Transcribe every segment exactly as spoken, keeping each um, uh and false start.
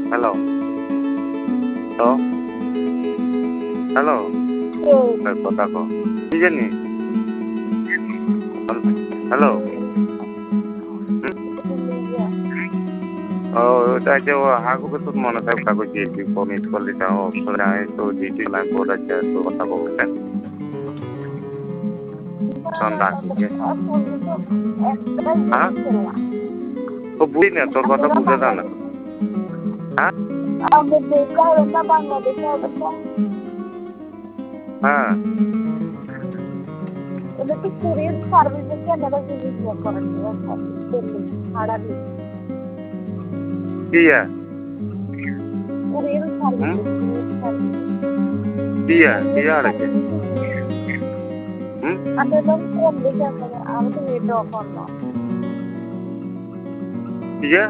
hello hello hello কথা কো কি জানি হ্যালো ও ওটা যে হাগুকে তো মনে থাকে কাগজ দিয়েছি মিস কল দিতে অবসর আয় তো দিয়েছি লাইন বোর্ড আছে তো কথা বলবেন সন্ধ্যা আসছে হ্যাঁ তো বুঝি না তোর কথা বুঝে দাও না হ্যাঁ হ্যাঁ এটা তো কুরিয়ার সার্ভিসে ক্যানাডা ভিজিট করেন ভাড়া দিয়ে দিয়া কুরিয়ার সার্ভিস দিয়া দিয়া আছে হুম আমি একদম কোন দেখে আসলে আমি তো এটা অফার না দিয়া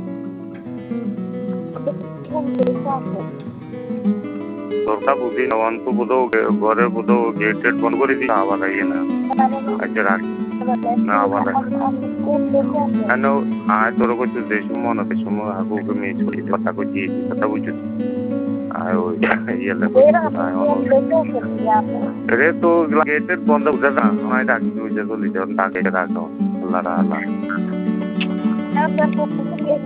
কোন দেখে আসলে তোরটা বুঝি না অন্তু বুধো ঘরে বুধো গেট টেট বন্ধ করে দিই আবার আইয়ে না আচ্ছা রাখ না আবার কোন দেখে আসলে কেন আয় তোর কিছু যে সময় না সে সময় আগুকে মিস করি কথা কইছি কথা বুঝছি আয় ওই ইয়েলে রে তো গেট টেট বন্ধ বুঝা না আমি ডাকি বুঝে চলি যখন ডাকে রাখো আল্লাহ আল্লাহ